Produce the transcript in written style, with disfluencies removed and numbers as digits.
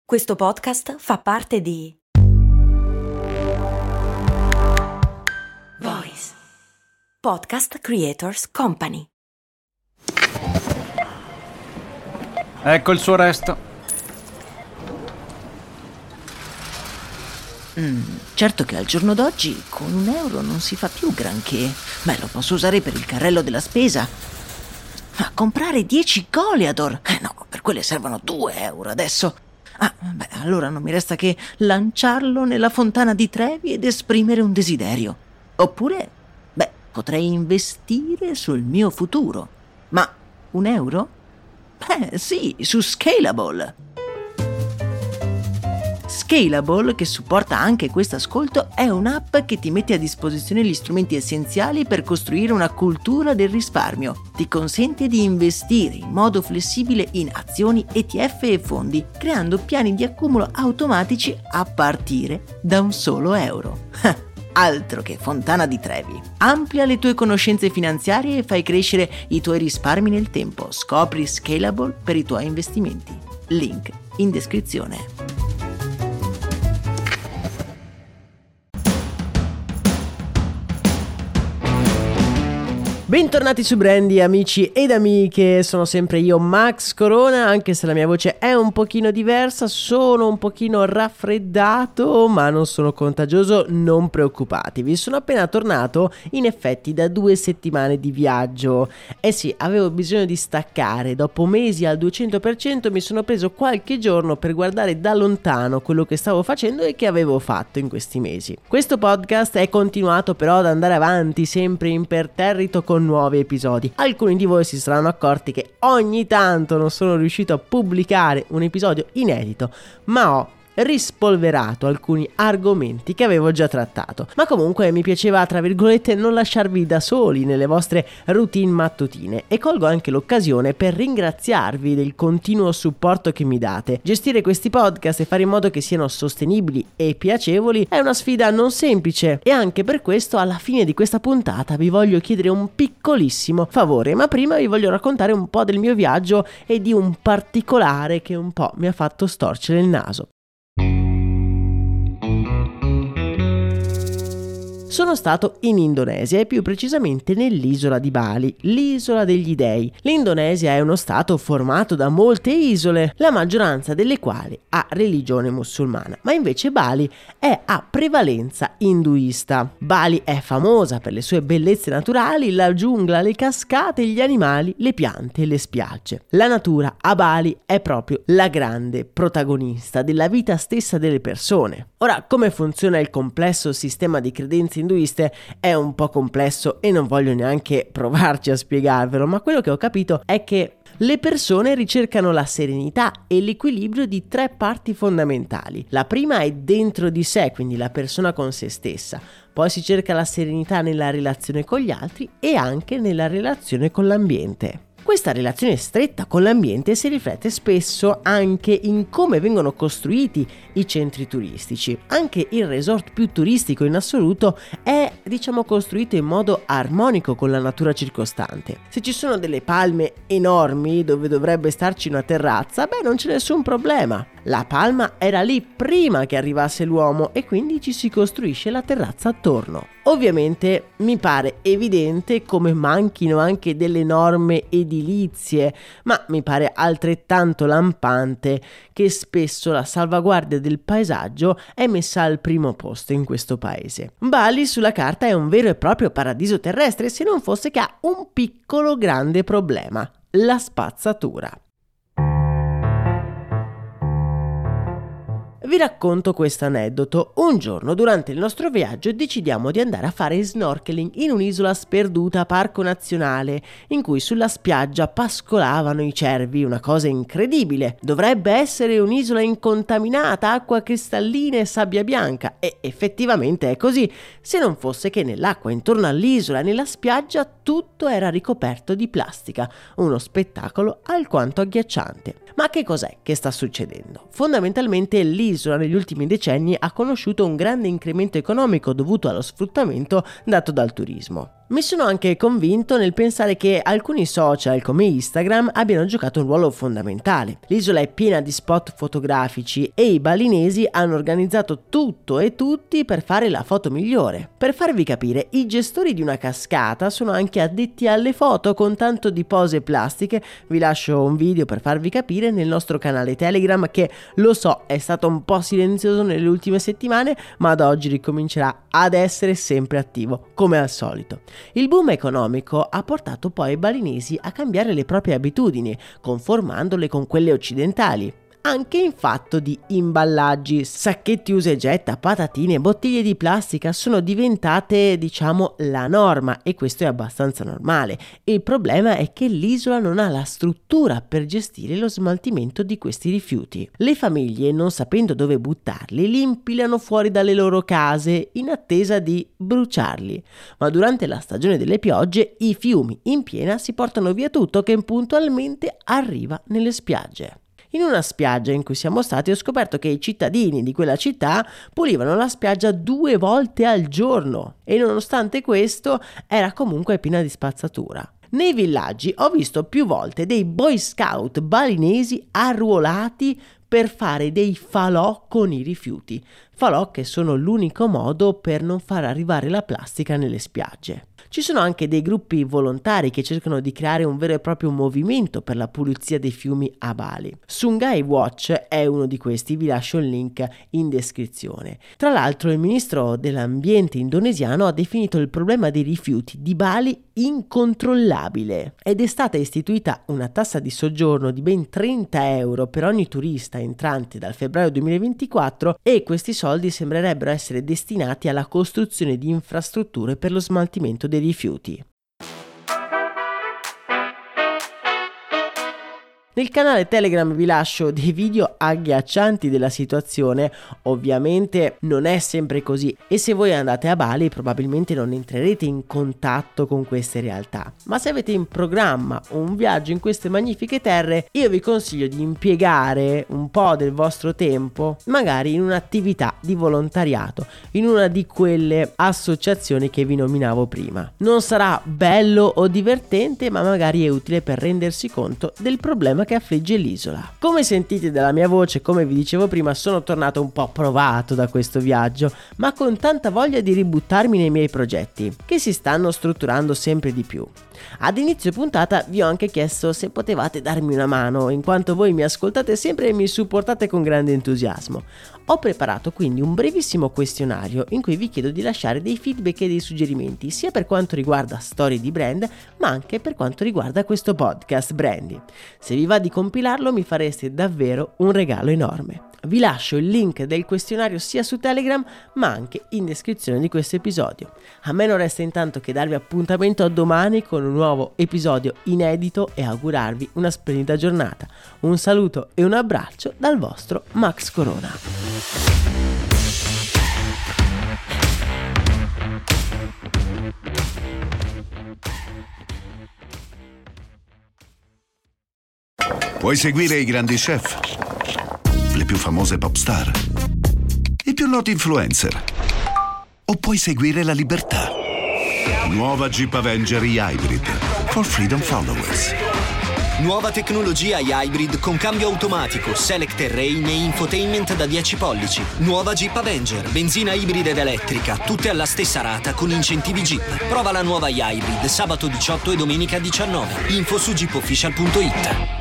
Questo podcast fa parte di Voice Podcast Creators Company. Ecco il suo resto. Certo che al giorno d'oggi con €1 non si fa più granché. Lo posso usare per il carrello della spesa. Ma comprare 10 Goliador? No, per quelle servono €2 adesso. Allora non mi resta che lanciarlo nella fontana di Trevi ed esprimere un desiderio. Oppure, potrei investire sul mio futuro. Ma €1? Sì, su Scalable. Scalable, che supporta anche questo ascolto, è un'app che ti mette a disposizione gli strumenti essenziali per costruire una cultura del risparmio. Ti consente di investire in modo flessibile in azioni, ETF e fondi, creando piani di accumulo automatici a partire da un solo euro. Altro che fontana di Trevi. Amplia le tue conoscenze finanziarie e fai crescere i tuoi risparmi nel tempo. Scopri Scalable per i tuoi investimenti. Link in descrizione. Bentornati su Brandy, amici ed amiche, sono sempre io, Max Corona, anche se la mia voce è un pochino diversa, sono un pochino raffreddato, ma non sono contagioso, non preoccupatevi, sono appena tornato in effetti da 2 settimane di viaggio. Sì, avevo bisogno di staccare, dopo mesi al 200% mi sono preso qualche giorno per guardare da lontano quello che stavo facendo e che avevo fatto in questi mesi. Questo podcast è continuato però ad andare avanti, sempre imperterrito con nuovi episodi. Alcuni di voi si saranno accorti che ogni tanto non sono riuscito a pubblicare un episodio inedito, ma ho rispolverato alcuni argomenti che avevo già trattato. Ma comunque mi piaceva, tra virgolette, non lasciarvi da soli nelle vostre routine mattutine e colgo anche l'occasione per ringraziarvi del continuo supporto che mi date. Gestire questi podcast e fare in modo che siano sostenibili e piacevoli è una sfida non semplice e anche per questo alla fine di questa puntata vi voglio chiedere un piccolissimo favore, ma prima vi voglio raccontare un po' del mio viaggio e di un particolare che un po' mi ha fatto storcere il naso. Sono stato in Indonesia e più precisamente nell'isola di Bali, l'isola degli dei. L'Indonesia è uno stato formato da molte isole, la maggioranza delle quali ha religione musulmana, ma invece Bali è a prevalenza induista. Bali è famosa per le sue bellezze naturali, la giungla, le cascate, gli animali, le piante e le spiagge. La natura a Bali è proprio la grande protagonista della vita stessa delle persone. Ora, come funziona il complesso sistema di credenze induiste è un po' complesso e non voglio neanche provarci a spiegarvelo, ma quello che ho capito è che le persone ricercano la serenità e l'equilibrio di 3 parti fondamentali. La prima è dentro di sé, quindi la persona con se stessa. Poi si cerca la serenità nella relazione con gli altri e anche nella relazione con l'ambiente. Questa relazione stretta con l'ambiente si riflette spesso anche in come vengono costruiti i centri turistici. Anche il resort più turistico in assoluto è, costruito in modo armonico con la natura circostante. Se ci sono delle palme enormi dove dovrebbe starci una terrazza, non c'è nessun problema. La palma era lì prima che arrivasse l'uomo e quindi ci si costruisce la terrazza attorno. Ovviamente mi pare evidente come manchino anche delle norme edilizie, ma mi pare altrettanto lampante che spesso la salvaguardia del paesaggio è messa al primo posto in questo paese. Bali sulla carta è un vero e proprio paradiso terrestre, se non fosse che ha un piccolo grande problema: la spazzatura. Vi racconto questo aneddoto. Un giorno durante il nostro viaggio decidiamo di andare a fare snorkeling in un'isola sperduta parco nazionale in cui sulla spiaggia pascolavano i cervi, una cosa incredibile. Dovrebbe essere un'isola incontaminata, acqua cristallina e sabbia bianca, e effettivamente è così, se non fosse che nell'acqua intorno all'isola e nella spiaggia tutto era ricoperto di plastica, uno spettacolo alquanto agghiacciante. Ma che cos'è che sta succedendo? Fondamentalmente l'isola negli ultimi decenni ha conosciuto un grande incremento economico dovuto allo sfruttamento dato dal turismo. Mi sono anche convinto nel pensare che alcuni social come Instagram abbiano giocato un ruolo fondamentale. L'isola è piena di spot fotografici e i balinesi hanno organizzato tutto e tutti per fare la foto migliore. Per farvi capire, i gestori di una cascata sono anche addetti alle foto con tanto di pose plastiche. Vi lascio un video per farvi capire nel nostro canale Telegram che, lo so, è stato un po' silenzioso nelle ultime settimane, ma da oggi ricomincerà ad essere sempre attivo, come al solito. Il boom economico ha portato poi i balinesi a cambiare le proprie abitudini, conformandole con quelle occidentali. Anche in fatto di imballaggi, sacchetti usa e getta, patatine, bottiglie di plastica sono diventate, la norma, e questo è abbastanza normale. Il problema è che l'isola non ha la struttura per gestire lo smaltimento di questi rifiuti. Le famiglie, non sapendo dove buttarli, li impilano fuori dalle loro case in attesa di bruciarli. Ma durante la stagione delle piogge i fiumi in piena si portano via tutto che puntualmente arriva nelle spiagge. In una spiaggia in cui siamo stati ho scoperto che i cittadini di quella città pulivano la spiaggia 2 volte al giorno e nonostante questo era comunque piena di spazzatura. Nei villaggi ho visto più volte dei boy scout balinesi arruolati per fare dei falò con i rifiuti. Falò che sono l'unico modo per non far arrivare la plastica nelle spiagge. Ci sono anche dei gruppi volontari che cercano di creare un vero e proprio movimento per la pulizia dei fiumi a Bali. Sungai Watch è uno di questi, vi lascio il link in descrizione. Tra l'altro il ministro dell'ambiente indonesiano ha definito il problema dei rifiuti di Bali incontrollabile ed è stata istituita una tassa di soggiorno di ben 30 euro per ogni turista entrante dal febbraio 2024 e questi soldi sembrerebbero essere destinati alla costruzione di infrastrutture per lo smaltimento dei rifiuti. Nel canale Telegram vi lascio dei video agghiaccianti della situazione, ovviamente non è sempre così e se voi andate a Bali probabilmente non entrerete in contatto con queste realtà, ma se avete in programma un viaggio in queste magnifiche terre io vi consiglio di impiegare un po' del vostro tempo magari in un'attività di volontariato, in una di quelle associazioni che vi nominavo prima. Non sarà bello o divertente, ma magari è utile per rendersi conto del problema che affligge l'isola. Come sentite dalla mia voce, come vi dicevo prima, sono tornato un po' provato da questo viaggio, ma con tanta voglia di ributtarmi nei miei progetti, che si stanno strutturando sempre di più. Ad inizio puntata vi ho anche chiesto se potevate darmi una mano, in quanto voi mi ascoltate sempre e mi supportate con grande entusiasmo. Ho preparato quindi un brevissimo questionario in cui vi chiedo di lasciare dei feedback e dei suggerimenti, sia per quanto riguarda storie di brand, ma anche per quanto riguarda questo podcast Brandy. Se vi va di compilarlo mi fareste davvero un regalo enorme. Vi lascio il link del questionario sia su Telegram ma anche in descrizione di questo episodio. A me non resta intanto che darvi appuntamento a domani con un nuovo episodio inedito e augurarvi una splendida giornata. Un saluto e un abbraccio dal vostro Max Corona. Vuoi seguire i grandi chef? Le più famose pop star? I più noti influencer? O puoi seguire la libertà? Nuova Jeep Avenger Hybrid for Freedom Followers. Nuova tecnologia Hybrid con cambio automatico, Select Terrain e infotainment da 10 pollici. Nuova Jeep Avenger, benzina ibrida ed elettrica, tutte alla stessa rata con incentivi Jeep. Prova la nuova Hybrid sabato 18 e domenica 19. Info su jeepofficial.it.